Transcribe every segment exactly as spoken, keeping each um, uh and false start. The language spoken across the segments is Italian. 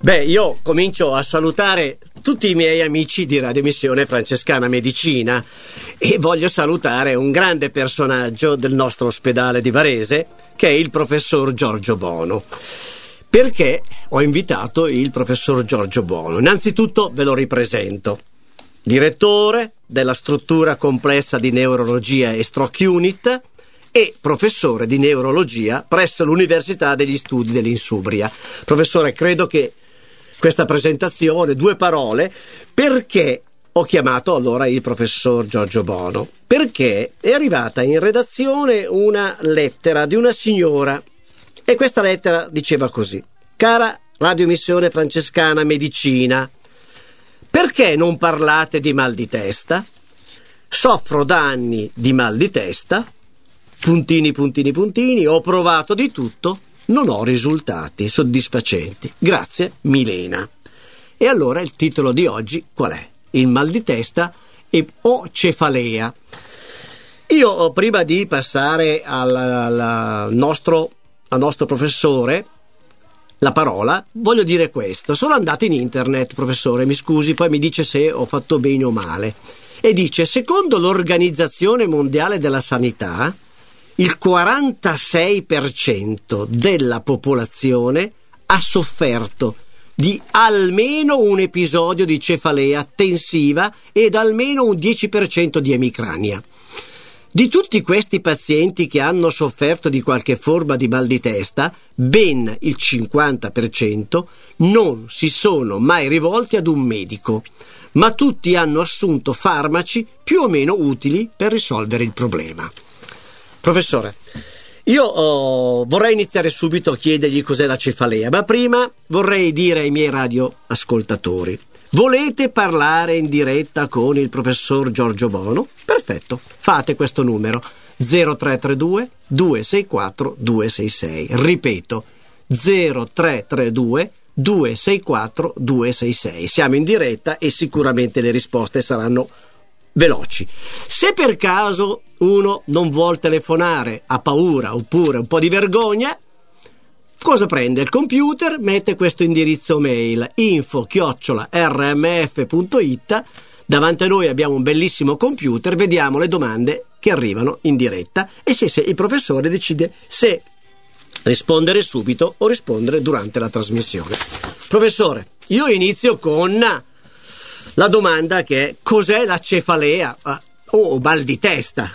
Beh, io comincio a salutare tutti i miei amici di Radiomissione Francescana Medicina e voglio salutare un grande personaggio del nostro ospedale di Varese, che è il professor Giorgio Bono. Perché ho invitato il professor Giorgio Bono? Innanzitutto ve lo ripresento. Direttore della struttura complessa di neurologia e stroke unit e professore di neurologia presso l'Università degli Studi dell'Insubria. Professore, credo che questa presentazione, due parole, perché ho chiamato allora il professor Giorgio Bono? Perché è arrivata in redazione una lettera di una signora e questa lettera diceva così: cara Radiomissione Francescana Medicina, perché non parlate di mal di testa? Soffro da anni di mal di testa, puntini puntini puntini, ho provato di tutto, non ho risultati soddisfacenti. Grazie, Milena. E allora il titolo di oggi qual è? Il mal di testa e o cefalea. Io, prima di passare al, al nostro, al nostro professore la parola, voglio dire questo. Sono andato in internet, professore, mi scusi, poi mi dice se ho fatto bene o male. E dice, secondo l'Organizzazione Mondiale della Sanità, il quarantasei per cento della popolazione ha sofferto di almeno un episodio di cefalea tensiva ed almeno un dieci per cento di emicrania. Di tutti questi pazienti che hanno sofferto di qualche forma di mal di testa, ben il cinquanta per cento non si sono mai rivolti ad un medico, ma tutti hanno assunto farmaci più o meno utili per risolvere il problema. Professore, io oh, vorrei iniziare subito a chiedergli cos'è la cefalea, ma prima vorrei dire ai miei radioascoltatori: volete parlare in diretta con il professor Giorgio Bono? Perfetto, fate questo numero zero tre tre due due sei quattro due sei sei. Ripeto, zero tre tre due due sei quattro due sei sei. Siamo in diretta e sicuramente le risposte saranno veloci. Se per caso uno non vuol telefonare, ha paura oppure un po' di vergogna, cosa prende? Il computer, mette questo indirizzo mail info chiocciola erre emme effe punto it. Davanti a noi abbiamo un bellissimo computer, vediamo le domande che arrivano in diretta e se, se il professore decide se rispondere subito o rispondere durante la trasmissione. Professore, io inizio con la domanda che è: cos'è la cefalea o mal di testa?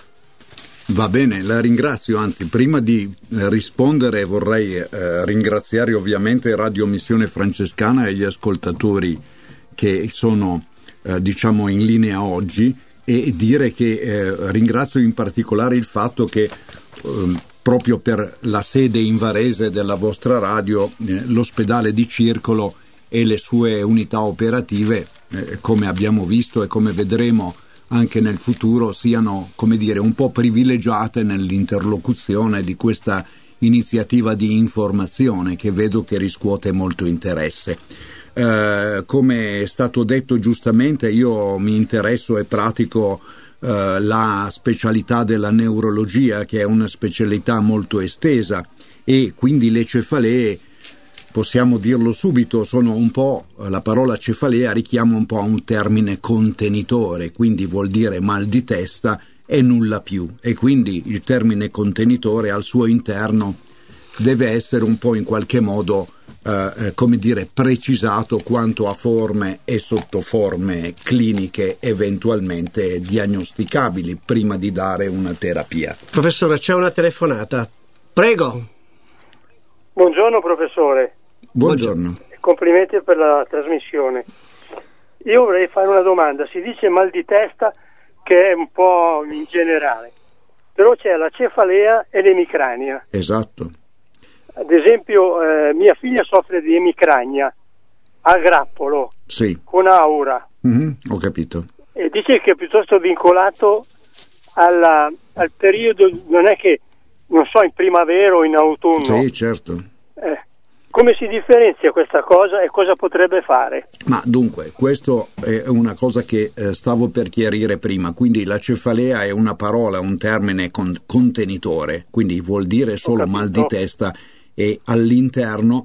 Va bene, la ringrazio, anzi prima di eh, rispondere vorrei eh, ringraziare ovviamente Radiomissione Francescana e gli ascoltatori che sono eh, diciamo in linea oggi e dire che eh, ringrazio in particolare il fatto che eh, proprio per la sede in Varese della vostra radio eh, l'ospedale di Circolo e le sue unità operative, eh, come abbiamo visto e come vedremo anche nel futuro, siano, come dire, un po' privilegiate nell'interlocuzione di questa iniziativa di informazione che vedo che riscuote molto interesse. Eh, come è stato detto giustamente, io mi interesso e pratico eh, la specialità della neurologia, che è una specialità molto estesa, e quindi le cefalee, possiamo dirlo subito, sono un po', la parola cefalea richiama un po' a un termine contenitore, quindi vuol dire mal di testa e nulla più, e quindi il termine contenitore al suo interno deve essere un po' in qualche modo eh, come dire precisato quanto a forme e sottoforme cliniche eventualmente diagnosticabili prima di dare una terapia. Professore, c'è una telefonata, prego. Buongiorno professore. Buongiorno. Complimenti per la trasmissione. Io vorrei fare una domanda. Si dice mal di testa, che è un po' in generale, però c'è la cefalea e l'emicrania. Esatto. Ad esempio eh, mia figlia soffre di emicrania a grappolo, sì, con aura. Mm-hmm, ho capito. E dice che è piuttosto vincolato alla, al periodo, non è che, non so, in primavera o in autunno. Sì, certo. Eh, come si differenzia questa cosa e cosa potrebbe fare? Ma dunque, questo è una cosa che eh, stavo per chiarire prima. Quindi la cefalea è una parola, un termine con, contenitore, quindi vuol dire solo mal di testa, e all'interno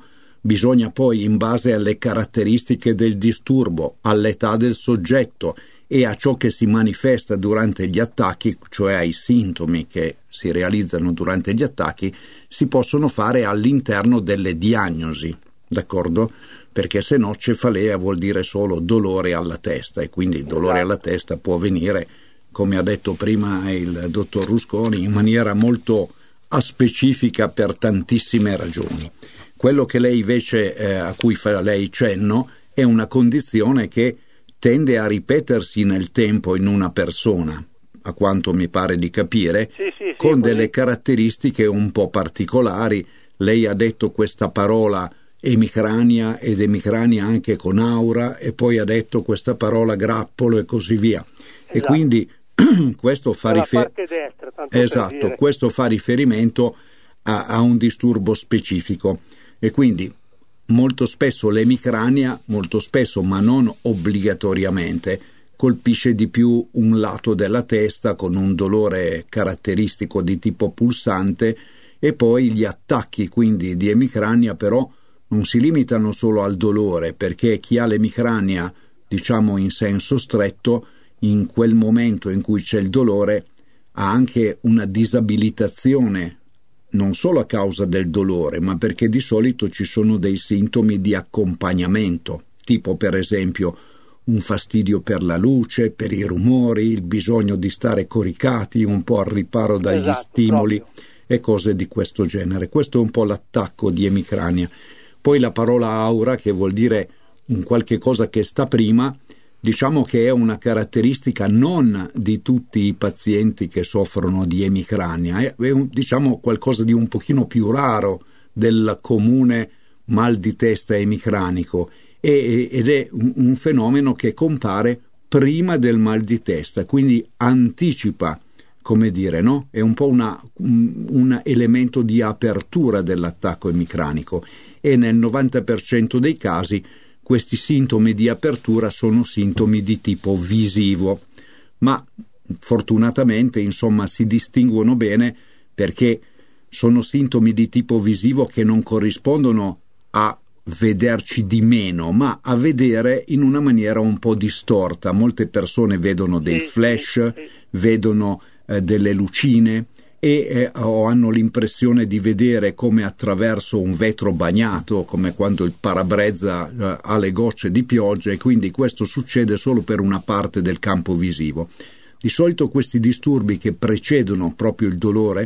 Bisogna poi, in base alle caratteristiche del disturbo, all'età del soggetto e a ciò che si manifesta durante gli attacchi, cioè ai sintomi che si realizzano durante gli attacchi, si possono fare all'interno delle diagnosi, d'accordo? Perché se no cefalea vuol dire solo dolore alla testa, e quindi il dolore alla testa può venire, come ha detto prima il dottor Rusconi, in maniera molto aspecifica per tantissime ragioni. Quello che lei invece eh, a cui fa lei cenno è una condizione che tende a ripetersi nel tempo in una persona, a quanto mi pare di capire, sì, sì, sì, con così. delle caratteristiche un po' particolari. Lei ha detto questa parola emicrania, ed emicrania anche con aura, e poi ha detto questa parola grappolo e così via. Esatto. E quindi questo fa, rifer- destra, tanto esatto, per dire. questo fa riferimento a, a un disturbo specifico. E quindi molto spesso l'emicrania, molto spesso ma non obbligatoriamente, colpisce di più un lato della testa con un dolore caratteristico di tipo pulsante, e poi gli attacchi quindi di emicrania però non si limitano solo al dolore, perché chi ha l'emicrania, diciamo in senso stretto, in quel momento in cui c'è il dolore ha anche una disabilitazione, non solo a causa del dolore, ma perché di solito ci sono dei sintomi di accompagnamento, tipo per esempio un fastidio per la luce, per i rumori, il bisogno di stare coricati, un po' al riparo dagli Esatto, stimoli proprio. e cose di questo genere. Questo è un po' l'attacco di emicrania. Poi la parola aura, che vuol dire un qualche cosa che sta prima, diciamo che è una caratteristica non di tutti i pazienti che soffrono di emicrania, è un, diciamo qualcosa di un pochino più raro del comune mal di testa emicranico, e, ed è un, un fenomeno che compare prima del mal di testa, quindi anticipa, come dire, no? È un po' una, un, un elemento di apertura dell'attacco emicranico, e nel novanta per cento dei casi questi sintomi di apertura sono sintomi di tipo visivo, ma fortunatamente, insomma, si distinguono bene, perché sono sintomi di tipo visivo che non corrispondono a vederci di meno, ma a vedere in una maniera un po' distorta. Molte persone vedono dei Sì, flash, sì, sì. vedono eh, delle lucine, e eh, o hanno l'impressione di vedere come attraverso un vetro bagnato, come quando il parabrezza eh, ha le gocce di pioggia, e quindi questo succede solo per una parte del campo visivo. Di solito questi disturbi che precedono proprio il dolore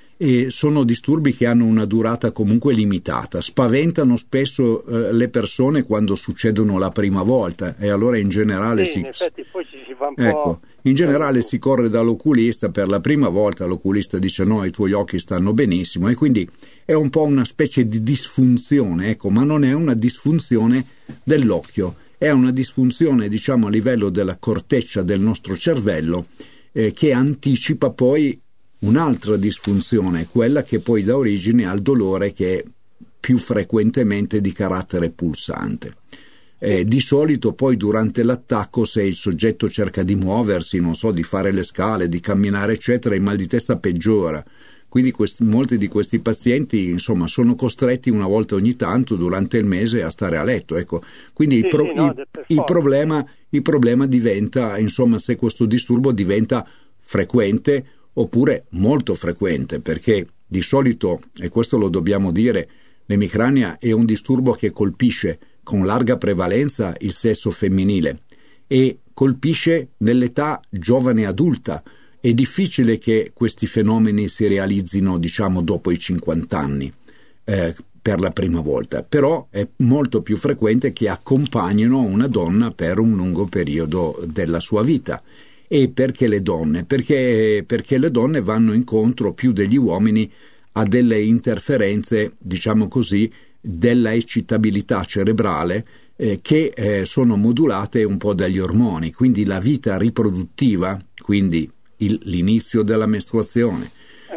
e sono disturbi che hanno una durata comunque limitata, spaventano spesso eh, le persone quando succedono la prima volta, e allora in generale Sì, si... in effetti poi ci si fa un po'... Ecco, in generale si corre dall'oculista per la prima volta, l'oculista dice no, i tuoi occhi stanno benissimo, e quindi è un po' una specie di disfunzione, ecco, ma non è una disfunzione dell'occhio, è una disfunzione, diciamo, a livello della corteccia del nostro cervello, eh, che anticipa poi un'altra disfunzione, quella che poi dà origine al dolore, che è più frequentemente di carattere pulsante. Eh, di solito poi durante l'attacco, se il soggetto cerca di muoversi, non so, di fare le scale, di camminare eccetera, il mal di testa peggiora. Quindi questi, molti di questi pazienti, insomma, sono costretti una volta ogni tanto durante il mese a stare a letto, ecco. Quindi Sì, il, pro- sì, no, il, per il forza. problema il problema diventa, insomma, se questo disturbo diventa frequente oppure molto frequente, perché di solito, e questo lo dobbiamo dire, l'emicrania è un disturbo che colpisce con larga prevalenza il sesso femminile e colpisce nell'età giovane adulta. È difficile che questi fenomeni si realizzino, diciamo, dopo i cinquanta anni eh, per la prima volta, però è molto più frequente che accompagnino una donna per un lungo periodo della sua vita. E perché le donne? Perché, perché le donne vanno incontro più degli uomini a delle interferenze, diciamo così, della eccitabilità cerebrale eh, che eh, sono modulate un po' dagli ormoni. Quindi la vita riproduttiva, quindi il, l'inizio della mestruazione,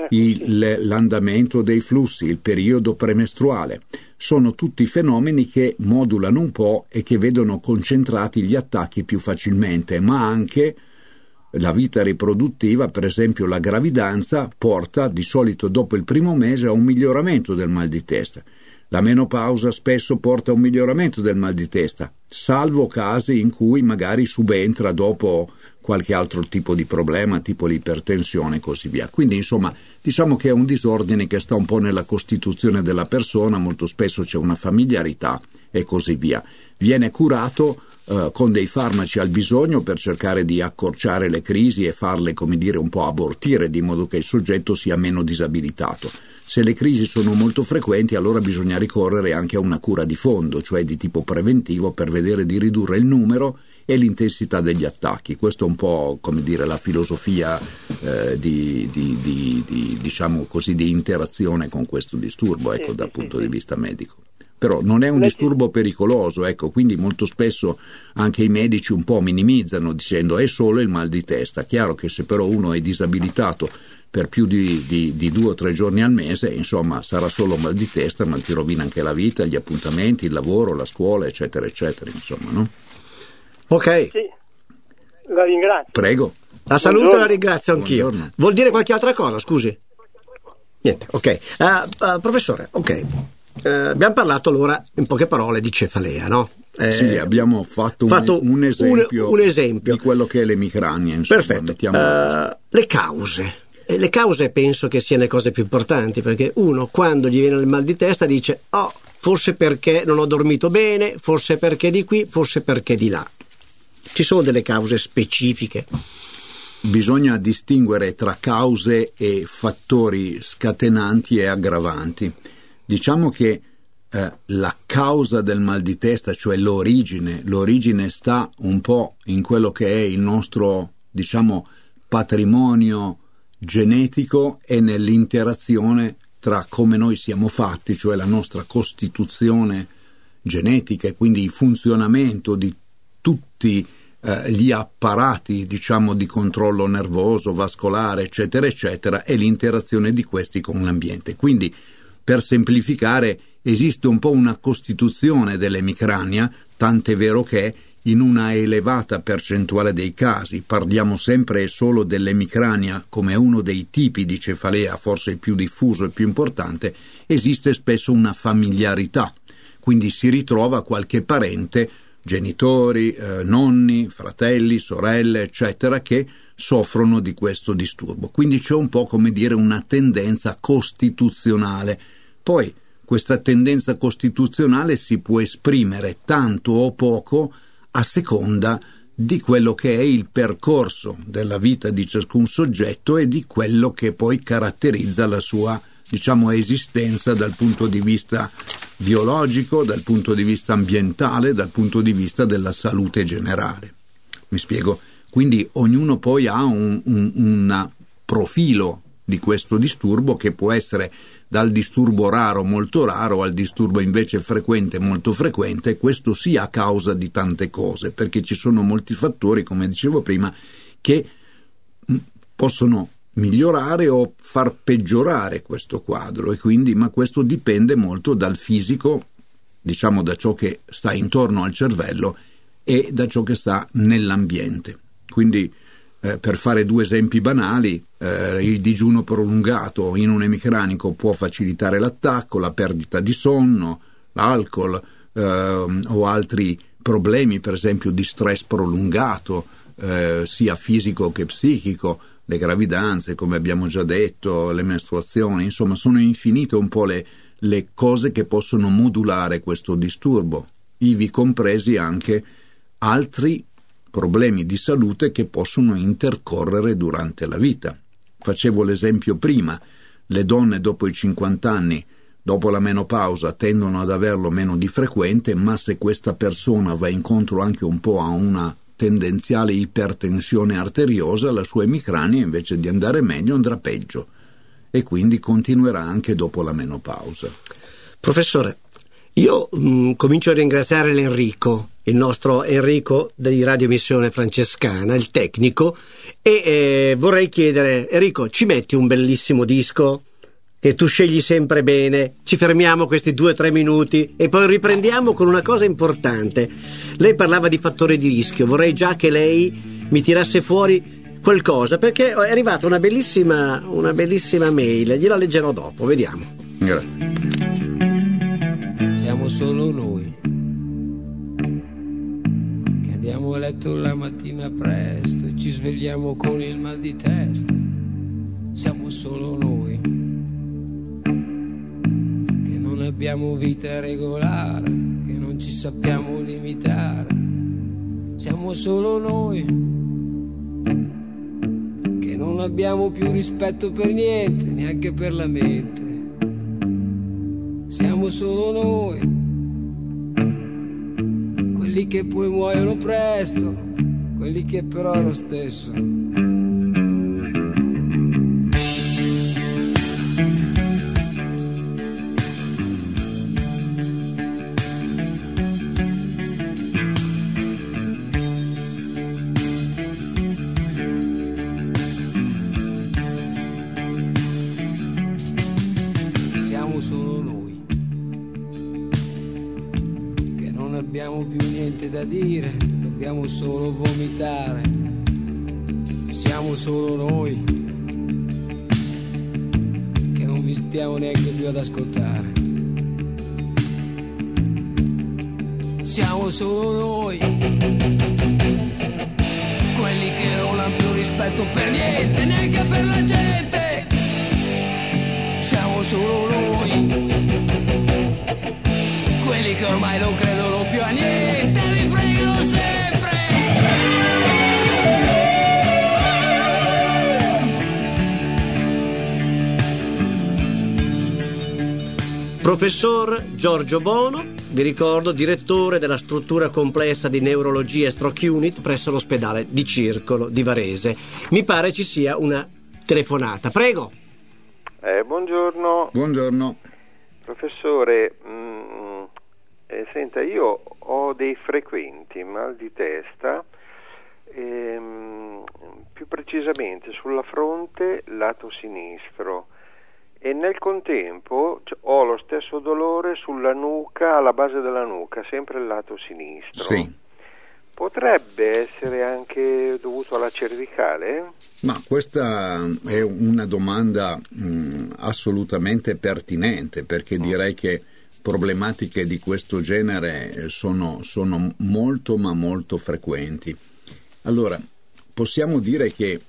il, l'andamento dei flussi, il periodo premestruale, sono tutti fenomeni che modulano un po' e che vedono concentrati gli attacchi più facilmente, ma anche la vita riproduttiva, per esempio la gravidanza, porta di solito dopo il primo mese a un miglioramento del mal di testa. La menopausa spesso porta a un miglioramento del mal di testa, salvo casi in cui magari subentra dopo qualche altro tipo di problema, tipo l'ipertensione e così via. Quindi insomma diciamo che è un disordine che sta un po' nella costituzione della persona, molto spesso c'è una familiarità e così via. Viene curato eh, con dei farmaci al bisogno per cercare di accorciare le crisi e farle, come dire, un po' abortire, di modo che il soggetto sia meno disabilitato. Se le crisi sono molto frequenti, allora bisogna ricorrere anche a una cura di fondo, cioè di tipo preventivo, per vedere di ridurre il numero e l'intensità degli attacchi. Questo è un po', come dire, la filosofia eh, di, di, di, di, diciamo così, di interazione con questo disturbo, ecco, dal punto di vista medico. Però non è un disturbo pericoloso, ecco, quindi molto spesso anche i medici un po' minimizzano dicendo è solo il mal di testa. Chiaro che se però uno è disabilitato per più di, di, di due o tre giorni al mese, insomma, sarà solo mal di testa, ma ti rovina anche la vita, gli appuntamenti, il lavoro, la scuola, eccetera, eccetera, insomma, no? Ok. Sì, la ringrazio. Prego. La saluto e la ringrazio anch'io. Buongiorno. Vuol dire qualche altra cosa, scusi? Niente, ok. Uh, uh, professore, ok. Uh, abbiamo parlato allora, in poche parole, di cefalea, no? Eh, sì, abbiamo fatto, fatto un, un, esempio un, un esempio di quello che è l'emicrania, insomma. Perfetto. Uh, le cause. E le cause penso che siano le cose più importanti, perché uno quando gli viene il mal di testa dice oh, forse perché non ho dormito bene, forse perché di qui, forse perché di là. Ci sono delle cause specifiche? Bisogna distinguere tra cause e fattori scatenanti e aggravanti. Diciamo che eh, la causa del mal di testa, cioè l'origine, l'origine sta un po' in quello che è il nostro, diciamo, patrimonio genetico e nell'interazione tra come noi siamo fatti, cioè la nostra costituzione genetica e quindi il funzionamento di tutti eh, gli apparati, diciamo, di controllo nervoso, vascolare, eccetera, eccetera, e l'interazione di questi con l'ambiente. Quindi, per semplificare, esiste un po' una costituzione dell'emicrania, tant'è vero che in una elevata percentuale dei casi, parliamo sempre e solo dell'emicrania come uno dei tipi di cefalea, forse il più diffuso e più importante, esiste spesso una familiarità, quindi si ritrova qualche parente, genitori, eh, nonni, fratelli, sorelle, eccetera, che soffrono di questo disturbo. Quindi c'è un po', come dire, una tendenza costituzionale. Poi questa tendenza costituzionale si può esprimere tanto o poco a seconda di quello che è il percorso della vita di ciascun soggetto e di quello che poi caratterizza la sua, diciamo, esistenza dal punto di vista biologico, dal punto di vista ambientale, dal punto di vista della salute generale. Mi spiego? Quindi ognuno poi ha un, un, un profilo di questo disturbo che può essere dal disturbo raro molto raro al disturbo invece frequente molto frequente, e questo sia a causa di tante cose, perché ci sono molti fattori, come dicevo prima, che possono migliorare o far peggiorare questo quadro, e quindi ma questo dipende molto dal fisico, diciamo da ciò che sta intorno al cervello e da ciò che sta nell'ambiente. Quindi Eh, per fare due esempi banali, eh, il digiuno prolungato in un emicranico può facilitare l'attacco, la perdita di sonno, l'alcol eh, o altri problemi, per esempio di stress prolungato, eh, sia fisico che psichico, le gravidanze, come abbiamo già detto, le mestruazioni, insomma sono infinite un po' le, le cose che possono modulare questo disturbo, ivi compresi anche altri problemi di salute che possono intercorrere durante la vita. Facevo l'esempio prima, le donne dopo i cinquanta anni, dopo la menopausa, tendono ad averlo meno di frequente, ma se questa persona va incontro anche un po' a una tendenziale ipertensione arteriosa, la sua emicrania invece di andare meglio andrà peggio, e quindi continuerà anche dopo la menopausa. Professore, io mh, comincio a ringraziare l'Enrico, il nostro Enrico di Radiomissione Francescana, il tecnico, e eh, vorrei chiedere, Enrico, ci metti un bellissimo disco che tu scegli sempre bene, ci fermiamo questi due o tre minuti e poi riprendiamo con una cosa importante. Lei parlava di fattori di rischio, vorrei già che lei mi tirasse fuori qualcosa, perché è arrivata una bellissima, una bellissima mail, gliela leggerò dopo, vediamo. Grazie. solo noi, che andiamo a letto la mattina presto e ci svegliamo con il mal di testa. Siamo solo noi, che non abbiamo vita regolare, che non ci sappiamo limitare. Siamo solo noi, che non abbiamo più rispetto per niente, neanche per la mente. Siamo solo noi, quelli che poi muoiono presto, quelli che però è lo stesso. Siamo solo noi, che non abbiamo più niente da dire, dobbiamo solo vomitare. Siamo solo noi, che non vi stiamo neanche più ad ascoltare. Siamo solo noi, quelli che non hanno più rispetto per niente, neanche per la gente. Siamo solo noi, quelli che ormai non credono più a niente, mi fregano sempre. Professor Giorgio Bono, vi ricordo, direttore della struttura complessa di neurologia e stroke unit presso l'ospedale di Circolo di Varese. Mi pare ci sia una telefonata. Prego. Eh, buongiorno. Buongiorno. Professore, mh, eh, senta, io ho dei frequenti mal di testa, ehm, più precisamente sulla fronte lato sinistro, e nel contempo cioè, ho lo stesso dolore sulla nuca, alla base della nuca, sempre il lato sinistro. Sì. Potrebbe essere anche dovuto alla cervicale? Ma questa è una domanda mh, assolutamente pertinente, perché direi che problematiche di questo genere sono, sono molto ma molto frequenti. Allora, possiamo dire che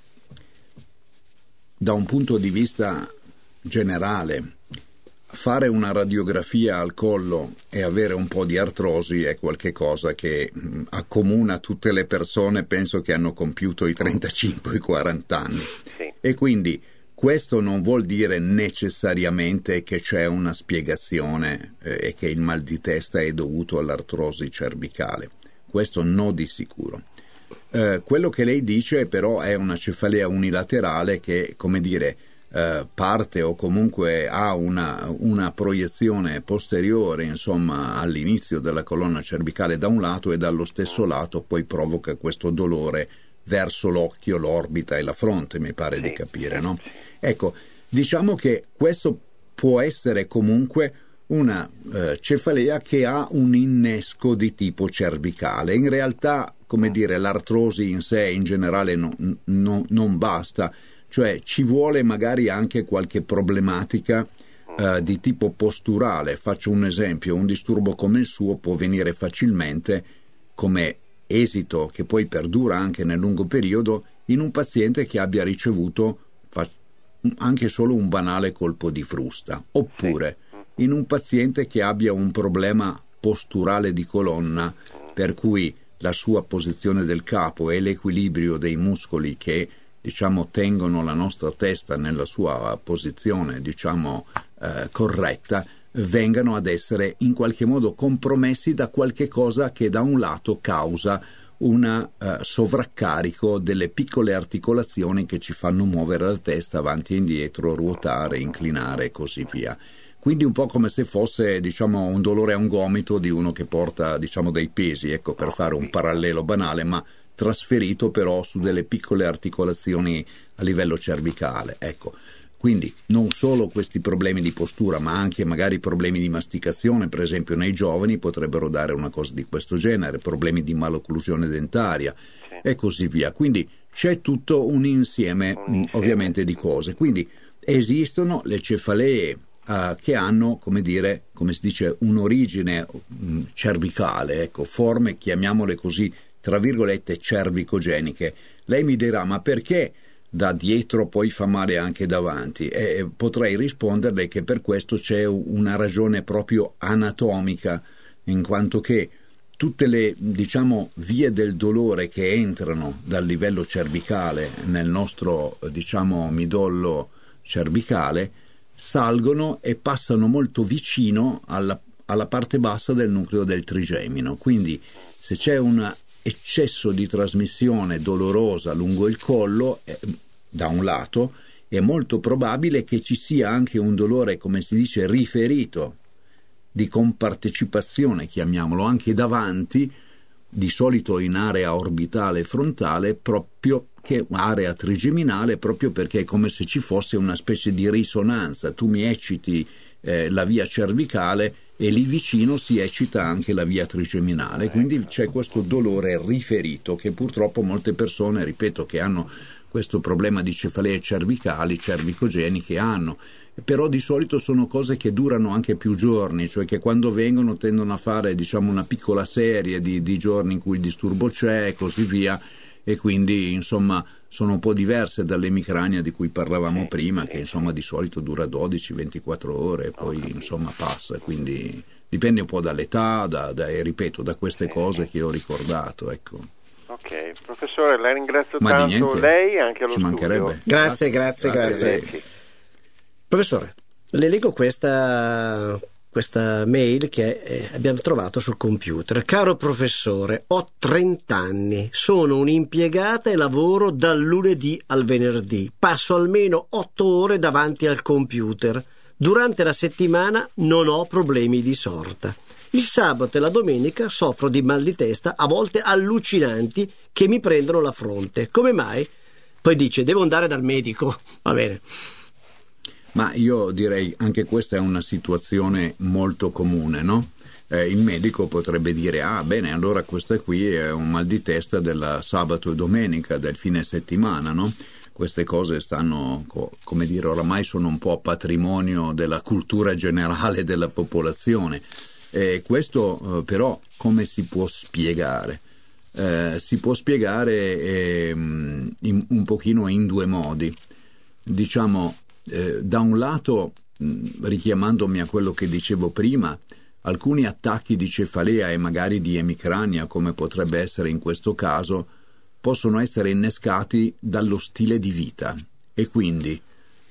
da un punto di vista generale fare una radiografia al collo e avere un po' di artrosi è qualcosa che mh, accomuna tutte le persone, penso che hanno compiuto i trentacinque quaranta anni. Sì. E quindi questo non vuol dire necessariamente che c'è una spiegazione eh, e che il mal di testa è dovuto all'artrosi cervicale. Questo no di sicuro. Eh, quello che lei dice però è una cefalea unilaterale che, come dire, Uh, parte o comunque ha una, una proiezione posteriore, insomma, all'inizio della colonna cervicale da un lato e dallo stesso lato poi provoca questo dolore verso l'occhio, l'orbita e la fronte, mi pare sì, di capire, sì, no? Sì. Ecco, diciamo che questo può essere comunque una uh, cefalea che ha un innesco di tipo cervicale. In realtà, come dire, l'artrosi in sé in generale no, no, non basta. Cioè ci vuole magari anche qualche problematica uh, di tipo posturale. Faccio un esempio: un disturbo come il suo può venire facilmente come esito, che poi perdura anche nel lungo periodo, in un paziente che abbia ricevuto fa- anche solo un banale colpo di frusta, oppure in un paziente che abbia un problema posturale di colonna, per cui la sua posizione del capo e l'equilibrio dei muscoli che diciamo tengono la nostra testa nella sua posizione diciamo eh, corretta, vengano ad essere in qualche modo compromessi da qualche cosa che da un lato causa un uh, sovraccarico delle piccole articolazioni che ci fanno muovere la testa avanti e indietro, ruotare, inclinare e così via. Quindi un po' come se fosse, diciamo, un dolore a un gomito di uno che porta, diciamo, dei pesi, ecco, per fare un parallelo banale, ma trasferito però su delle piccole articolazioni a livello cervicale, ecco. Quindi non solo questi problemi di postura, ma anche magari problemi di masticazione, per esempio nei giovani, potrebbero dare una cosa di questo genere, problemi di malocclusione dentaria sì. e così via. Quindi c'è tutto un insieme, un insieme ovviamente di cose. Quindi esistono le cefalee uh, che hanno, come dire, come si dice, un'origine um, cervicale, ecco, forme, chiamiamole così, tra virgolette, cervicogeniche. Lei mi dirà, ma perché da dietro poi fa male anche davanti? E potrei risponderle che per questo c'è una ragione proprio anatomica, in quanto che tutte le, diciamo, vie del dolore che entrano dal livello cervicale nel nostro, diciamo, midollo cervicale salgono e passano molto vicino alla, alla parte bassa del nucleo del trigemino. Quindi se c'è un eccesso di trasmissione dolorosa lungo il collo, eh, da un lato, è molto probabile che ci sia anche un dolore, come si dice, riferito, di compartecipazione, chiamiamolo, anche davanti, di solito in area orbitale frontale, proprio che area trigeminale, proprio perché è come se ci fosse una specie di risonanza. Tu mi ecciti eh, la via cervicale e lì vicino si eccita anche la via trigeminale, quindi c'è questo dolore riferito che purtroppo molte persone, ripeto, che hanno questo problema di cefalee cervicali, cervicogeniche hanno, però di solito sono cose che durano anche più giorni, cioè che quando vengono tendono a fare, diciamo, una piccola serie di, di giorni in cui il disturbo c'è e così via, e quindi insomma sono un po' diverse dall'emicrania di cui parlavamo prima, che insomma di solito dura dodici ventiquattro ore e poi insomma passa, quindi dipende un po' dall'età, da, da, e ripeto, da queste cose che ho ricordato, ecco. Ok, professore, la ringrazio Ma tanto, lei e anche allo ci studio. mancherebbe. Grazie, grazie, grazie. grazie. Professore, le leggo questa, questa mail che eh, abbiamo trovato sul computer. Caro professore, ho trenta anni, sono un'impiegata e lavoro dal lunedì al venerdì. Passo almeno otto ore davanti al computer. Durante la settimana non ho problemi di sorta. Il sabato e la domenica soffro di mal di testa, a volte allucinanti, che mi prendono la fronte. Come mai? Poi dice, devo andare dal medico. Va bene. Ma io direi anche questa è una situazione molto comune, no? Eh, il medico potrebbe dire, ah bene, allora questa qui è un mal di testa del sabato e domenica, del fine settimana, no? Queste cose stanno, come dire, oramai sono un po' patrimonio della cultura generale della popolazione. E questo eh, però come si può spiegare? Eh, si può spiegare eh, in, un pochino in due modi. Diciamo, eh, da un lato, mh, richiamandomi a quello che dicevo prima, alcuni attacchi di cefalea e magari di emicrania, come potrebbe essere in questo caso, possono essere innescati dallo stile di vita, e quindi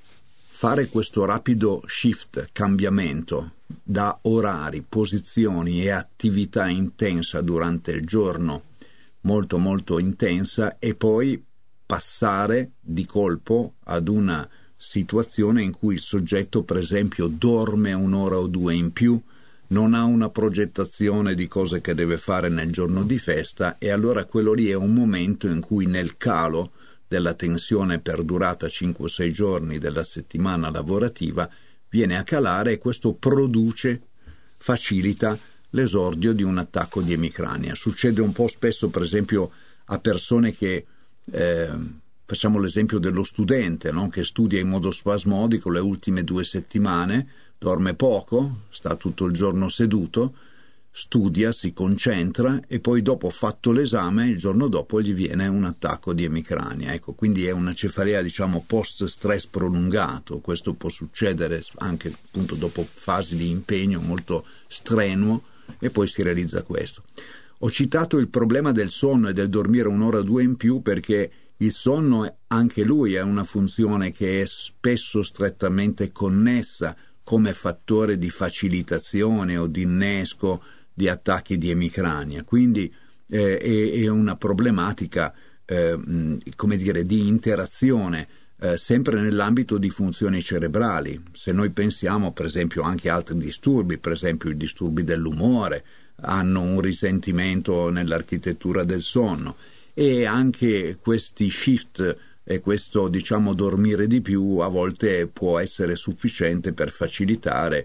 fare questo rapido shift, cambiamento da orari, posizioni e attività intensa durante il giorno, molto molto intensa, e poi passare di colpo ad una situazione in cui il soggetto, per esempio, dorme un'ora o due in più, non ha una progettazione di cose che deve fare nel giorno di festa, e allora quello lì è un momento in cui nel calo della tensione per durata cinque sei giorni della settimana lavorativa viene a calare, e questo produce, facilita l'esordio di un attacco di emicrania. Succede un po' spesso, per esempio, a persone che, eh, facciamo l'esempio dello studente, no? Che studia in modo spasmodico le ultime due settimane, dorme poco, sta tutto il giorno seduto, studia, si concentra, e poi dopo fatto l'esame, il giorno dopo gli viene un attacco di emicrania. Ecco, quindi è una cefalea, diciamo, post-stress prolungato. Questo può succedere anche appunto dopo fasi di impegno molto strenuo, e poi si realizza questo. Ho citato il problema del sonno e del dormire un'ora o due in più perché il sonno, anche lui, è una funzione che è spesso strettamente connessa come fattore di facilitazione o di innesco di attacchi di emicrania, quindi eh, è, è una problematica eh, come dire di interazione eh, sempre nell'ambito di funzioni cerebrali. Se noi pensiamo per esempio anche a altri disturbi, per esempio i disturbi dell'umore hanno un risentimento nell'architettura del sonno, e anche questi shift e questo, diciamo, dormire di più a volte può essere sufficiente per facilitare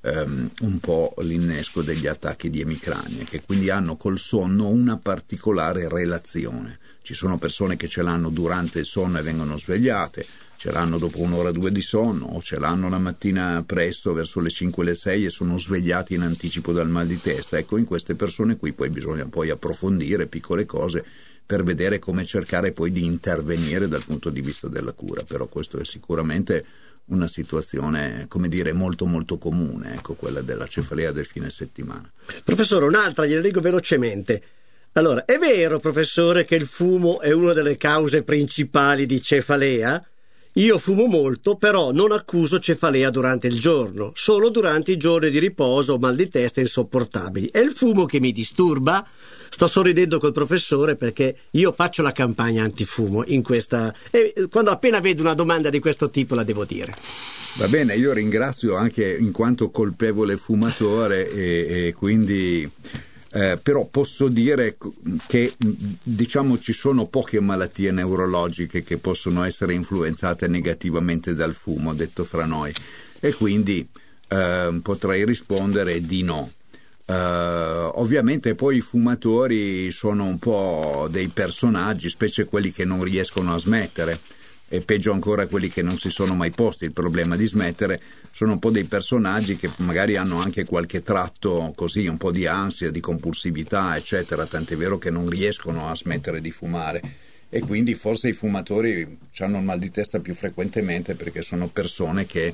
ehm, un po' l'innesco degli attacchi di emicrania, che quindi hanno col sonno una particolare relazione. Ci sono persone che ce l'hanno durante il sonno e vengono svegliate, ce l'hanno dopo un'ora o due di sonno, o ce l'hanno la mattina presto verso le cinque o le sei e sono svegliati in anticipo dal mal di testa. Ecco, in queste persone qui poi bisogna poi approfondire piccole cose per vedere come cercare poi di intervenire dal punto di vista della cura, però questo è sicuramente una situazione, come dire, molto molto comune, ecco, quella della cefalea del fine settimana. Professore, un'altra, gliela dico velocemente. Allora, è vero, professore, che il fumo è una delle cause principali di cefalea? Io fumo molto, però non accuso cefalea durante il giorno, solo durante i giorni di riposo o mal di testa insopportabili. È il fumo che mi disturba? Sto sorridendo col professore perché io faccio la campagna antifumo in questa, e quando appena vedo una domanda di questo tipo la devo dire. Va bene, io ringrazio anche in quanto colpevole fumatore e, e quindi... Eh, però posso dire che, diciamo, ci sono poche malattie neurologiche che possono essere influenzate negativamente dal fumo, detto fra noi, e quindi eh, potrei rispondere di no. Eh, ovviamente poi i fumatori sono un po' dei personaggi, specie quelli che non riescono a smettere, e peggio ancora quelli che non si sono mai posti il problema di smettere, sono un po' dei personaggi che magari hanno anche qualche tratto così, un po' di ansia, di compulsività, eccetera, tant'è vero che non riescono a smettere di fumare, e quindi forse i fumatori hanno il mal di testa più frequentemente perché sono persone che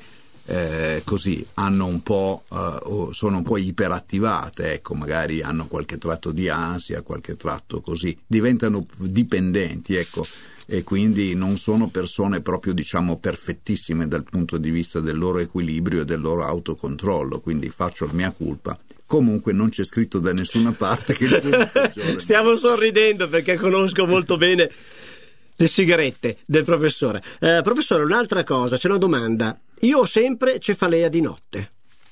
eh, così hanno un po' eh, sono un po' iperattivate, ecco, magari hanno qualche tratto di ansia, qualche tratto così, diventano dipendenti, ecco, e quindi non sono persone proprio, diciamo, perfettissime dal punto di vista del loro equilibrio e del loro autocontrollo, quindi faccio la mia colpa. Comunque non c'è scritto da nessuna parte che il fumo è peggiore. Stiamo sorridendo perché conosco molto bene le sigarette del professore. Eh, professore, un'altra cosa, c'è una domanda. Io ho sempre cefalea di notte.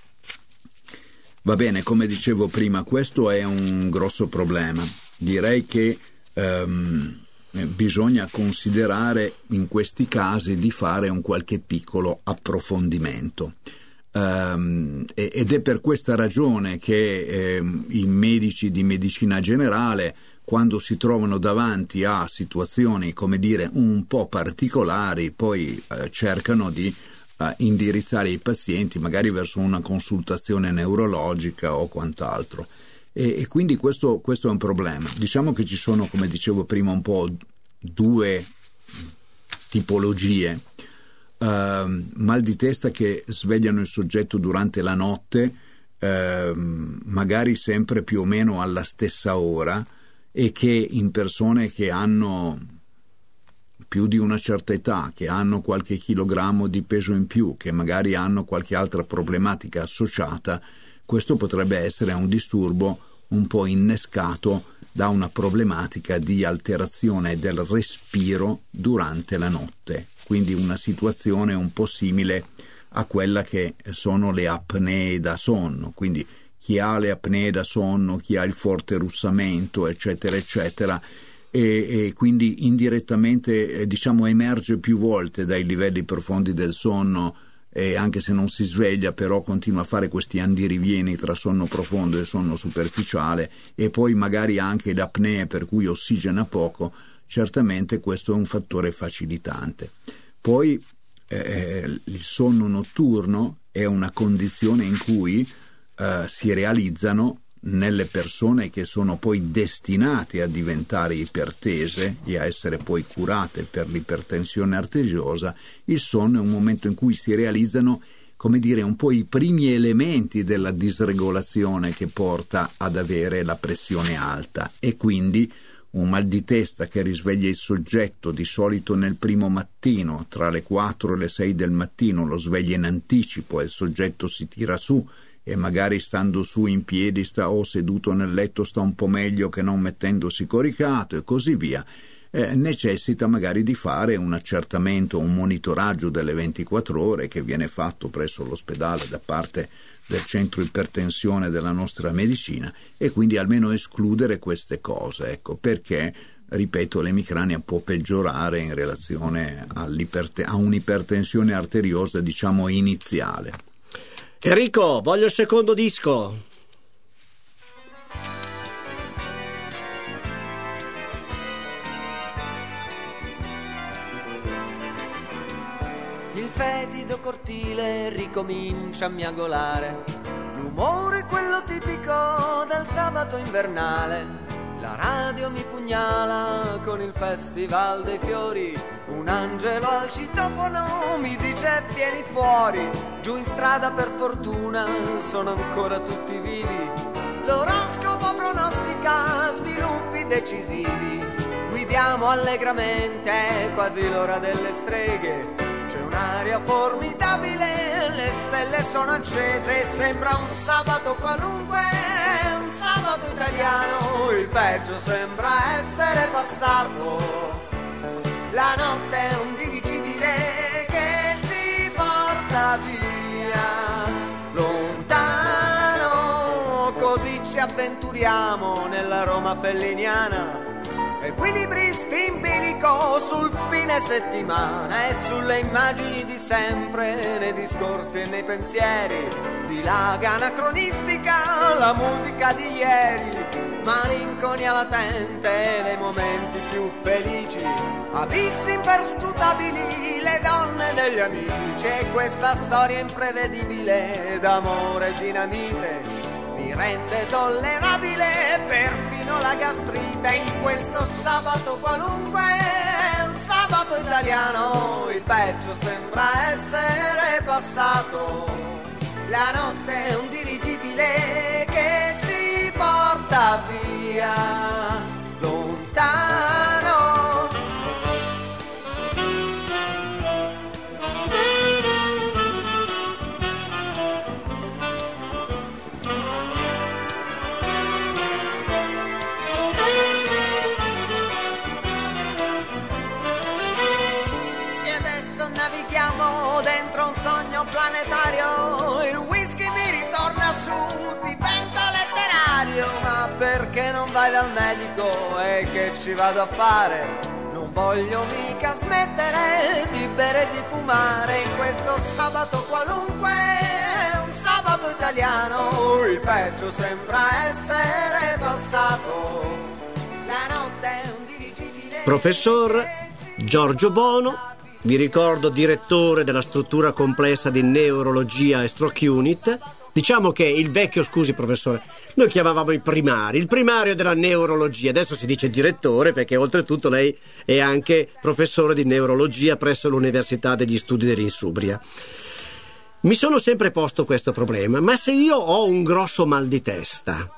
Va bene, come dicevo prima, questo è un grosso problema. Direi che um, bisogna considerare in questi casi di fare un qualche piccolo approfondimento. Um, ed è per questa ragione che um, i medici di medicina generale, quando si trovano davanti a situazioni, come dire, un po' particolari, poi uh, cercano di uh, indirizzare i pazienti magari verso una consultazione neurologica o quant'altro. E, e quindi questo, questo è un problema. Diciamo che ci sono, come dicevo prima, un po' due tipologie. Uh, mal di testa che svegliano il soggetto durante la notte, uh, magari sempre più o meno alla stessa ora, e che in persone che hanno più di una certa età, che hanno qualche chilogrammo di peso in più, che magari hanno qualche altra problematica associata, questo potrebbe essere un disturbo un po' innescato da una problematica di alterazione del respiro durante la notte. Quindi una situazione un po' simile a quella che sono le apnee da sonno. Quindi chi ha le apnee da sonno, chi ha il forte russamento, eccetera, eccetera, e, e quindi indirettamente eh, diciamo emerge più volte dai livelli profondi del sonno, e anche se non si sveglia però continua a fare questi andirivieni tra sonno profondo e sonno superficiale, e poi magari anche le apnee per cui ossigena poco. Certamente questo è un fattore facilitante. Poi eh, il sonno notturno è una condizione in cui eh, si realizzano nelle persone che sono poi destinate a diventare ipertese e a essere poi curate per l'ipertensione arteriosa. Il sonno è un momento in cui si realizzano, come dire, un po' i primi elementi della disregolazione che porta ad avere la pressione alta, e quindi un mal di testa che risveglia il soggetto di solito nel primo mattino, tra le quattro e le sei del mattino, lo sveglia in anticipo e il soggetto si tira su, e magari stando su in piedi sta, o seduto nel letto sta un po' meglio che non mettendosi coricato, e così via. Eh, necessita magari di fare un accertamento, un monitoraggio delle ventiquattro ore che viene fatto presso l'ospedale da parte del centro ipertensione della nostra medicina, e quindi almeno escludere queste cose, ecco, perché, ripeto, l'emicrania può peggiorare in relazione a un'ipertensione arteriosa, diciamo, iniziale. Enrico, voglio il secondo disco. Il fetido cortile ricomincia a miagolare, l'umore è quello tipico del sabato invernale. La radio mi pugnala con il festival dei fiori, un angelo al citofono mi dice vieni fuori. Giù in strada per fortuna sono ancora tutti vivi, l'oroscopo pronostica sviluppi decisivi. Guidiamo allegramente, è quasi l'ora delle streghe, c'è un'aria formidabile, le stelle sono accese, sembra un sabato qualunque, un sabato italiano, il peggio sembra essere passato. La notte è un dirigibile che ci porta via lontano, così ci avventuriamo nella Roma felliniana. Equilibristi in bilico sul fine settimana e sulle immagini di sempre, nei discorsi e nei pensieri, dilaga anacronistica la musica di ieri, malinconia latente nei momenti più felici, abissi imperscrutabili le donne degli amici, e questa storia imprevedibile d'amore e dinamite mi rende tollerabile perfino la gastrite. In questo sabato qualunque, un sabato italiano, il peggio sembra essere passato. La notte è un dirigibile che ci porta via lontano. Navighiamo dentro un sogno planetario, il whisky mi ritorna su, diventa letterario. Ma perché non vai dal medico e che ci vado a fare? Non voglio mica smettere di bere e di fumare in questo sabato qualunque, un sabato italiano, il peggio sembra essere passato. La notte è un dirigibile. Professor Giorgio Bono, vi ricordo direttore della struttura complessa di neurologia e stroke unit. Diciamo che il vecchio, scusi professore, noi chiamavamo i primari, il primario della neurologia, adesso si dice direttore perché oltretutto lei è anche professore di neurologia presso l'Università degli Studi dell'Insubria. Mi sono sempre posto questo problema, ma se io ho un grosso mal di testa,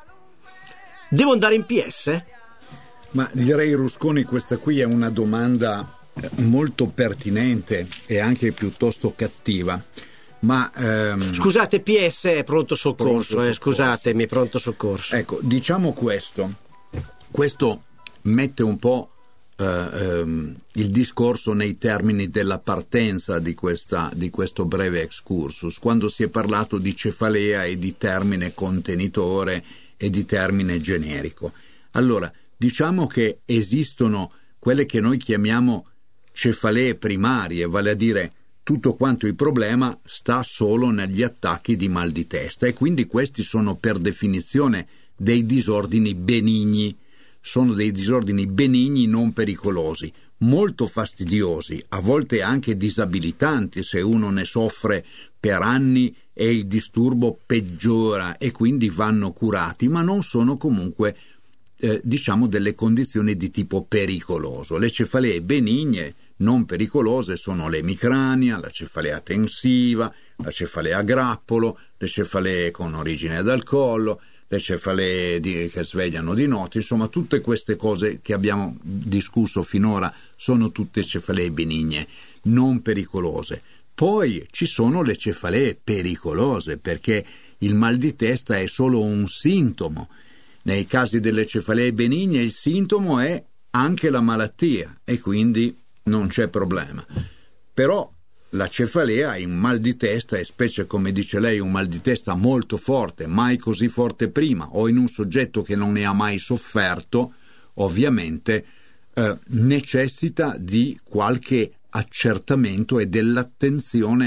devo andare in P S? Ma direi, Rusconi, questa qui è una domanda molto pertinente e anche piuttosto cattiva, ma ehm, scusate, P S è pronto soccorso, pronto soccorso. Eh, scusatemi, pronto soccorso. Ecco, diciamo questo questo mette un po' eh, ehm, il discorso nei termini della partenza di questa di questo breve excursus, quando si è parlato di cefalea e di termine contenitore e di termine generico. Allora, diciamo che esistono quelle che noi chiamiamo cefalee primarie, vale a dire tutto quanto il problema sta solo negli attacchi di mal di testa, e quindi questi sono per definizione dei disordini benigni, sono dei disordini benigni non pericolosi, molto fastidiosi, a volte anche disabilitanti se uno ne soffre per anni e il disturbo peggiora, e quindi vanno curati, ma non sono comunque Eh, diciamo delle condizioni di tipo pericoloso. Le cefalee benigne non pericolose sono l'emicrania, la cefalea tensiva, la cefalea a grappolo, le cefalee con origine dal collo, le cefalee di, che svegliano di notte, insomma tutte queste cose che abbiamo discusso finora sono tutte cefalee benigne non pericolose. Poi ci sono le cefalee pericolose, perché il mal di testa è solo un sintomo. Nei casi delle cefalee benigne il sintomo è anche la malattia e quindi non c'è problema. Però la cefalea è un mal di testa, e specie, come dice lei, un mal di testa molto forte, mai così forte prima, o in un soggetto che non ne ha mai sofferto, ovviamente eh, necessita di qualche accertamento e dell'attenzione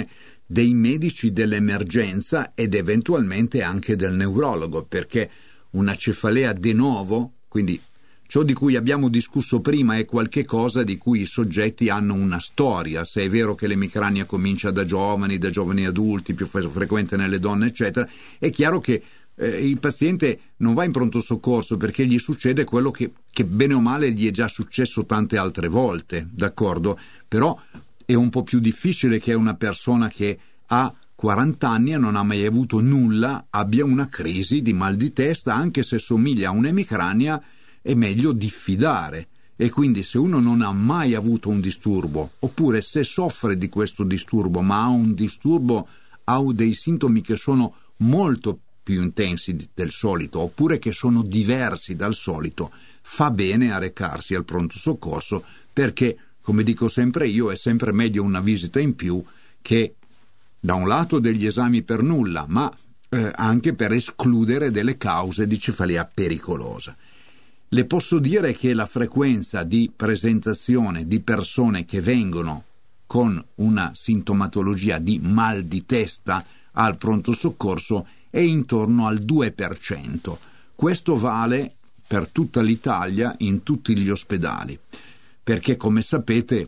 dei medici dell'emergenza ed eventualmente anche del neurologo, perché una cefalea de novo, quindi ciò di cui abbiamo discusso prima, è qualche cosa di cui i soggetti hanno una storia. Se è vero che l'emicrania comincia da giovani, da giovani adulti, più frequente nelle donne, eccetera, è chiaro che eh, il paziente non va in pronto soccorso perché gli succede quello che, che bene o male gli è già successo tante altre volte, d'accordo? Però è un po' più difficile che una persona che ha quaranta anni e non ha mai avuto nulla abbia una crisi di mal di testa, anche se somiglia a un'emicrania. È meglio diffidare, e quindi se uno non ha mai avuto un disturbo, oppure se soffre di questo disturbo ma ha un disturbo, ha dei sintomi che sono molto più intensi del solito, oppure che sono diversi dal solito, fa bene a recarsi al pronto soccorso, perché, come dico sempre io, è sempre meglio una visita in più che da un lato degli esami per nulla, ma eh, anche per escludere delle cause di cefalea pericolosa. Le posso dire che la frequenza di presentazione di persone che vengono con una sintomatologia di mal di testa al pronto soccorso è intorno al due per cento. Questo vale per tutta l'Italia, in tutti gli ospedali, perché, come sapete,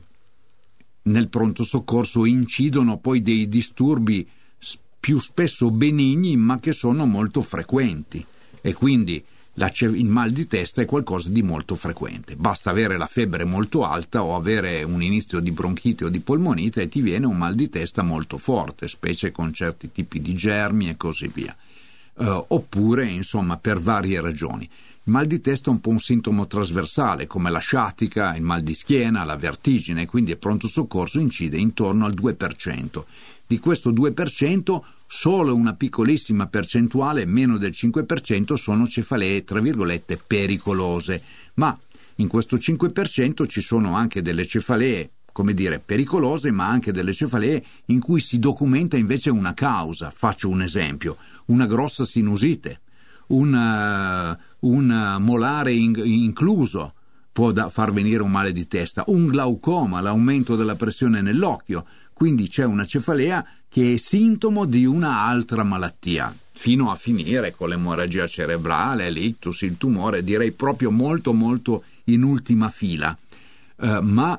nel pronto soccorso incidono poi dei disturbi più spesso benigni ma che sono molto frequenti, e quindi La, il mal di testa è qualcosa di molto frequente. Basta avere la febbre molto alta o avere un inizio di bronchite o di polmonite e ti viene un mal di testa molto forte, specie con certi tipi di germi e così via. Uh, oppure, insomma, per varie ragioni. Il mal di testa è un po' un sintomo trasversale, come la sciatica, il mal di schiena, la vertigine, quindi il pronto soccorso incide intorno al due per cento. Di questo due per cento solo una piccolissima percentuale, meno del cinque per cento, sono cefalee tra virgolette pericolose, ma in questo cinque per cento ci sono anche delle cefalee, come dire, pericolose, ma anche delle cefalee in cui si documenta invece una causa. Faccio un esempio: una grossa sinusite, un, uh, un molare in, incluso può da, far venire un male di testa, un glaucoma, l'aumento della pressione nell'occhio. Quindi c'è una cefalea che è sintomo di una altra malattia, fino a finire con l'emorragia cerebrale, l'ictus, il tumore, direi proprio molto molto in ultima fila. Uh, ma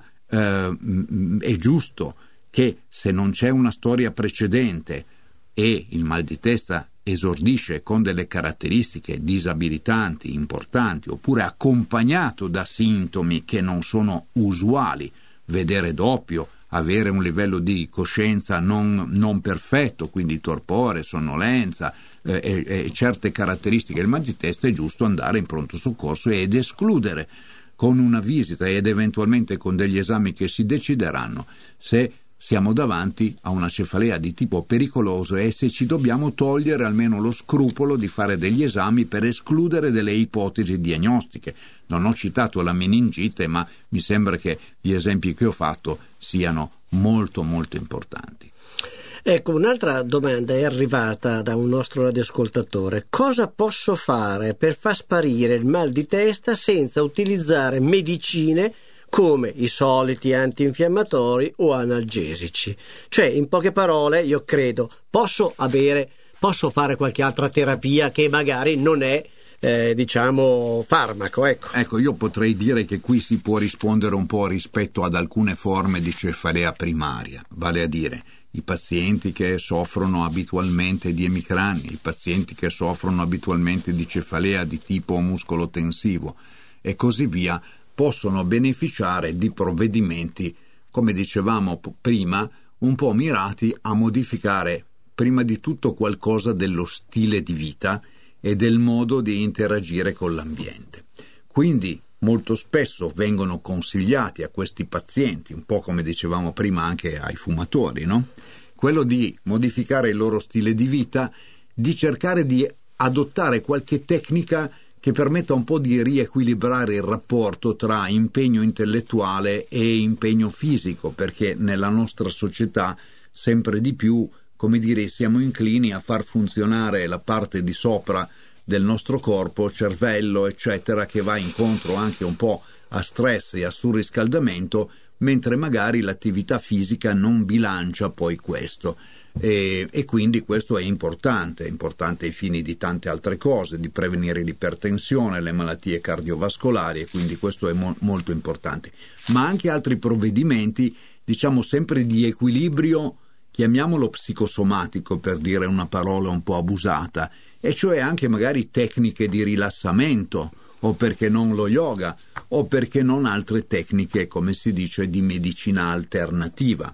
uh, è giusto che, se non c'è una storia precedente e il mal di testa esordisce con delle caratteristiche disabilitanti importanti, oppure accompagnato da sintomi che non sono usuali, vedere doppio, avere un livello di coscienza non, non perfetto, quindi torpore, sonnolenza eh, e, e certe caratteristiche del mal di testa, è giusto andare in pronto soccorso ed escludere con una visita ed eventualmente con degli esami che si decideranno se siamo davanti a una cefalea di tipo pericoloso e se ci dobbiamo togliere almeno lo scrupolo di fare degli esami per escludere delle ipotesi diagnostiche. Non ho citato la meningite, ma mi sembra che gli esempi che ho fatto siano molto molto importanti. Ecco, un'altra domanda è arrivata da un nostro radioascoltatore. Cosa posso fare per far sparire il mal di testa senza utilizzare medicine come i soliti antinfiammatori o analgesici? Cioè, in poche parole, io credo, posso avere, posso fare qualche altra terapia che magari non è, eh, diciamo, farmaco, ecco. Ecco, io potrei dire che qui si può rispondere un po' rispetto ad alcune forme di cefalea primaria, vale a dire i pazienti che soffrono abitualmente di emicrania, i pazienti che soffrono abitualmente di cefalea di tipo muscolotensivo e così via, possono beneficiare di provvedimenti, come dicevamo prima, un po' mirati a modificare prima di tutto qualcosa dello stile di vita e del modo di interagire con l'ambiente. Quindi molto spesso vengono consigliati a questi pazienti, un po' come dicevamo prima anche ai fumatori, no? Quello di modificare il loro stile di vita, di cercare di adottare qualche tecnica che permetta un po' di riequilibrare il rapporto tra impegno intellettuale e impegno fisico, perché nella nostra società sempre di più, come dire, siamo inclini a far funzionare la parte di sopra del nostro corpo, cervello, eccetera, che va incontro anche un po' a stress e a surriscaldamento, mentre magari l'attività fisica non bilancia poi questo. e, e quindi questo è importante, è importante ai fini di tante altre cose, di prevenire l'ipertensione, le malattie cardiovascolari, e quindi questo è mo- molto importante, ma anche altri provvedimenti, diciamo sempre di equilibrio, chiamiamolo psicosomatico per dire una parola un po' abusata, e cioè anche magari tecniche di rilassamento, o perché non lo yoga, o perché non altre tecniche, come si dice, di medicina alternativa.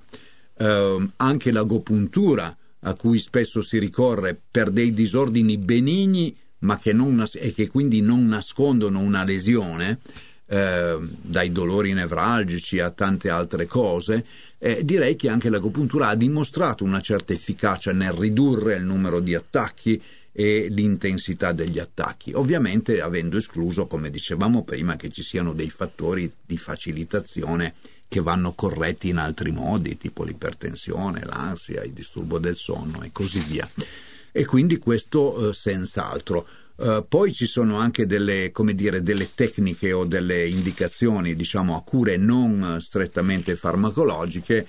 Eh, anche l'agopuntura, a cui spesso si ricorre per dei disordini benigni, ma che non nas- e che quindi non nascondono una lesione, eh, dai dolori nevralgici a tante altre cose, eh, direi che anche l'agopuntura ha dimostrato una certa efficacia nel ridurre il numero di attacchi e l'intensità degli attacchi, ovviamente avendo escluso, come dicevamo prima, che ci siano dei fattori di facilitazione che vanno corretti in altri modi, tipo l'ipertensione, l'ansia, il disturbo del sonno e così via. E quindi questo eh, senz'altro. Uh, poi ci sono anche delle, come dire, delle tecniche o delle indicazioni, diciamo, a cure non strettamente farmacologiche,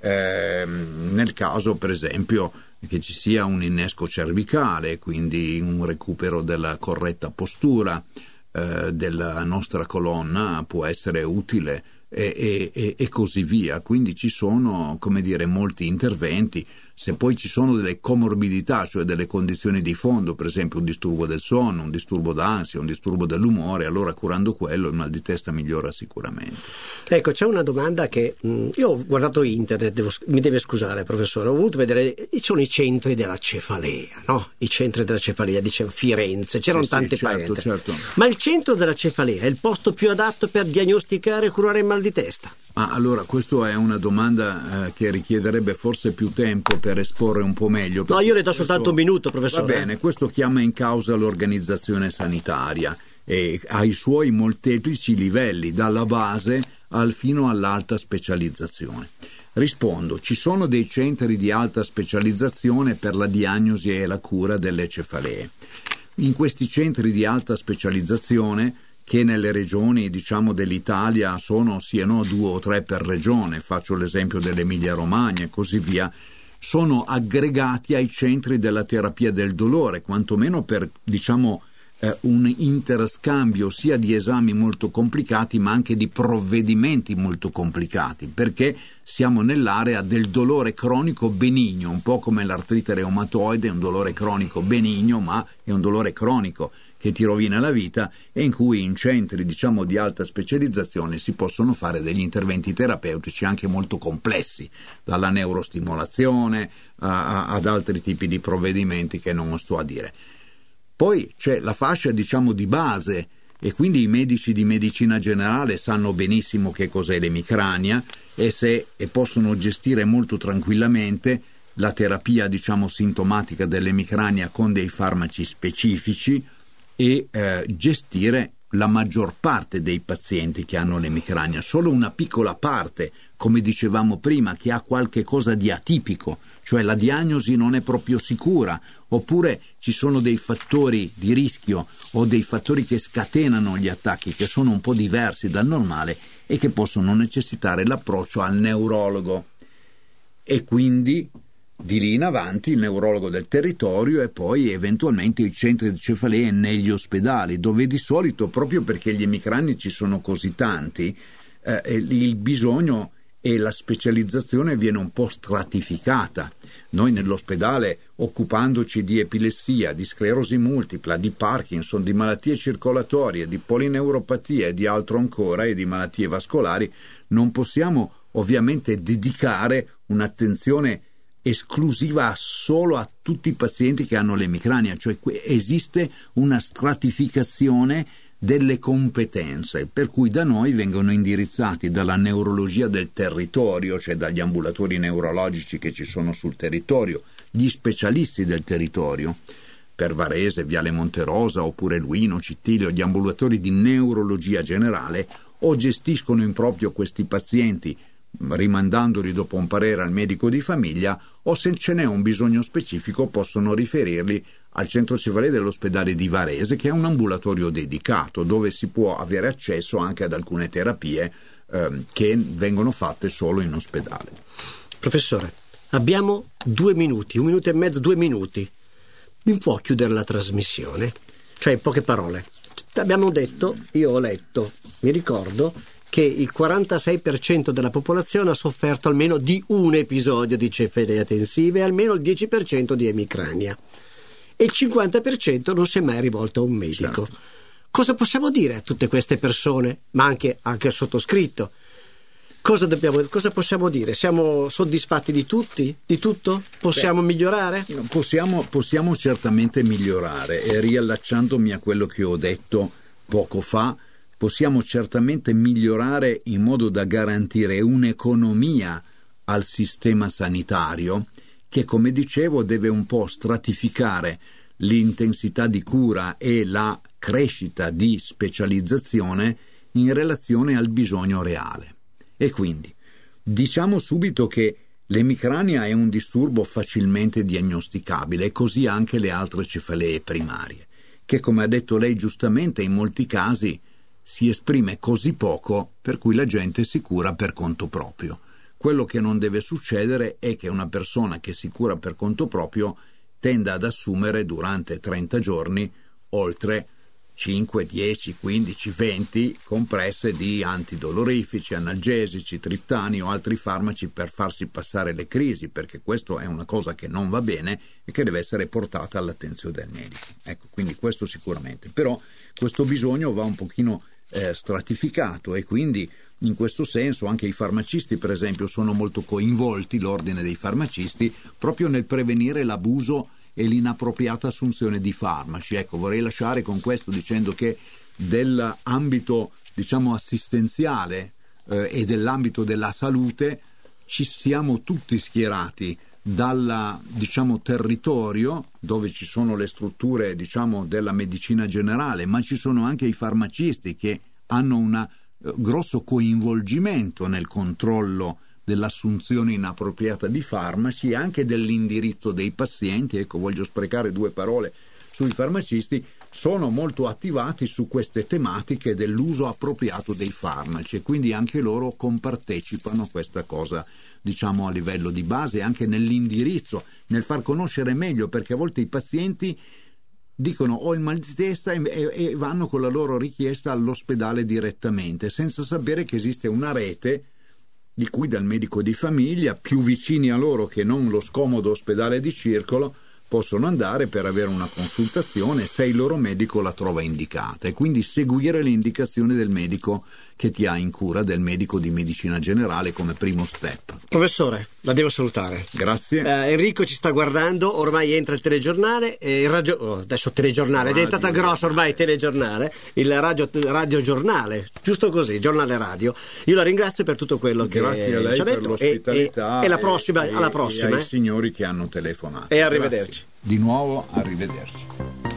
eh, nel caso per esempio che ci sia un innesco cervicale, quindi un recupero della corretta postura eh, della nostra colonna può essere utile, e, e, e così via. Quindi ci sono, come dire, molti interventi. Se poi ci sono delle comorbidità, cioè delle condizioni di fondo, per esempio un disturbo del sonno, un disturbo d'ansia, un disturbo dell'umore, allora curando quello il mal di testa migliora sicuramente. Ecco, c'è una domanda che mh, io ho guardato internet, devo, mi deve scusare professore, ho voluto vedere, ci sono i centri della cefalea, no? I centri della cefalea, dice Firenze, c'erano sì, tante sì, certo, tante. certo. Ma il centro della cefalea è il posto più adatto per diagnosticare e curare il mal di testa? Ah, allora, questa è una domanda eh, che richiederebbe forse più tempo per esporre un po' meglio. No, io le do questo, soltanto un minuto, professore. Va bene, questo chiama in causa l'organizzazione sanitaria e ha i suoi molteplici livelli, dalla base al fino all'alta specializzazione. Rispondo, ci sono dei centri di alta specializzazione per la diagnosi e la cura delle cefalee. In questi centri di alta specializzazione, che nelle regioni, diciamo, dell'Italia sono siano due o tre per regione, faccio l'esempio dell'Emilia Romagna e così via, sono aggregati ai centri della terapia del dolore, quantomeno per, diciamo, eh, un interscambio sia di esami molto complicati ma anche di provvedimenti molto complicati, perché siamo nell'area del dolore cronico benigno, un po' come l'artrite reumatoide, è un dolore cronico benigno ma è un dolore cronico che ti rovina la vita, e in cui in centri, diciamo, di alta specializzazione si possono fare degli interventi terapeutici anche molto complessi, dalla neurostimolazione a, a, ad altri tipi di provvedimenti che non sto a dire. Poi c'è la fascia, diciamo, di base, e quindi i medici di medicina generale sanno benissimo che cos'è l'emicrania e se e possono gestire molto tranquillamente la terapia, diciamo, sintomatica dell'emicrania con dei farmaci specifici, e eh, gestire la maggior parte dei pazienti che hanno l'emicrania. Solo una piccola parte, come dicevamo prima, che ha qualche cosa di atipico, cioè la diagnosi non è proprio sicura, oppure ci sono dei fattori di rischio o dei fattori che scatenano gli attacchi che sono un po' diversi dal normale e che possono necessitare l'approccio al neurologo. E quindi di lì in avanti il neurologo del territorio e poi eventualmente i centri di cefalee negli ospedali, dove di solito, proprio perché gli emicrani ci sono così tanti, eh, il bisogno e la specializzazione viene un po' stratificata. Noi nell'ospedale, occupandoci di epilessia, di sclerosi multipla, di Parkinson, di malattie circolatorie, di polineuropatia e di altro ancora, e di malattie vascolari, non possiamo ovviamente dedicare un'attenzione esclusiva solo a tutti i pazienti che hanno l'emicrania, cioè esiste una stratificazione delle competenze, per cui da noi vengono indirizzati dalla neurologia del territorio, cioè dagli ambulatori neurologici che ci sono sul territorio, gli specialisti del territorio, per Varese, Viale Monterosa oppure Luino, Cittilio, gli ambulatori di neurologia generale, o gestiscono in proprio questi pazienti rimandandoli dopo un parere al medico di famiglia, o se ce n'è un bisogno specifico possono riferirli al centro cefalea dell'ospedale di Varese, che è un ambulatorio dedicato dove si può avere accesso anche ad alcune terapie eh, che vengono fatte solo in ospedale. Professore, abbiamo due minuti, un minuto e mezzo, due minuti. Mi può chiudere la trasmissione? Cioè, in poche parole. Abbiamo detto, io ho letto, mi ricordo, che il quarantasei per cento della popolazione ha sofferto almeno di un episodio di cefalea tensiva e almeno il dieci per cento di emicrania. E il cinquanta per cento non si è mai rivolto a un medico. Certo. Cosa possiamo dire a tutte queste persone, ma anche, anche al sottoscritto? Cosa, dobbiamo, cosa possiamo dire? Siamo soddisfatti di tutti? Di tutto? Possiamo Beh, migliorare? Possiamo, possiamo certamente migliorare, e riallacciandomi a quello che ho detto poco fa, possiamo certamente migliorare in modo da garantire un'economia al sistema sanitario che, come dicevo, deve un po' stratificare l'intensità di cura e la crescita di specializzazione in relazione al bisogno reale. E quindi diciamo subito che l'emicrania è un disturbo facilmente diagnosticabile, e così anche le altre cefalee primarie, che, come ha detto lei giustamente, in molti casi si esprime così poco per cui la gente si cura per conto proprio. Quello che non deve succedere è che una persona che si cura per conto proprio tenda ad assumere durante trenta giorni oltre cinque, dieci, quindici, venti compresse di antidolorifici, analgesici, triptani o altri farmaci per farsi passare le crisi, perché questo è una cosa che non va bene e che deve essere portata all'attenzione del medico. Ecco, quindi questo sicuramente. Però questo bisogno va un pochino eh, stratificato, e quindi in questo senso anche i farmacisti, per esempio, sono molto coinvolti, l'ordine dei farmacisti, proprio nel prevenire l'abuso e l'inappropriata assunzione di farmaci. Ecco, vorrei lasciare con questo dicendo che dell'ambito, diciamo, assistenziale eh, e dell'ambito della salute ci siamo tutti schierati dal, diciamo, territorio dove ci sono le strutture, diciamo, della medicina generale, ma ci sono anche i farmacisti che hanno un eh, grosso coinvolgimento nel controllo dell'assunzione inappropriata di farmaci e anche dell'indirizzo dei pazienti. Ecco, voglio sprecare due parole sui farmacisti. Sono molto attivati su queste tematiche dell'uso appropriato dei farmaci, e quindi anche loro compartecipano a questa cosa, diciamo, a livello di base, anche nell'indirizzo, nel far conoscere meglio, perché a volte i pazienti dicono ho il mal di testa e, e vanno con la loro richiesta all'ospedale direttamente, senza sapere che esiste una rete di cui dal medico di famiglia, più vicini a loro che non lo scomodo ospedale di circolo, possono andare per avere una consultazione se il loro medico la trova indicata, e quindi seguire le indicazioni del medico che ti ha in cura, del medico di medicina generale, come primo step. Professore, la devo salutare. Grazie. Eh, Enrico ci sta guardando, ormai entra il telegiornale, eh, il radio, oh, adesso telegiornale, radio, è diventata grossa ormai il telegiornale, il radio, radio giornale, giusto così, giornale radio. Io la ringrazio per tutto quello che Grazie a lei ci ha per detto, l'ospitalità e, e, e la prossima, e, alla prossima. E ai eh. signori che hanno telefonato. E arrivederci. Grazie. Di nuovo, arrivederci.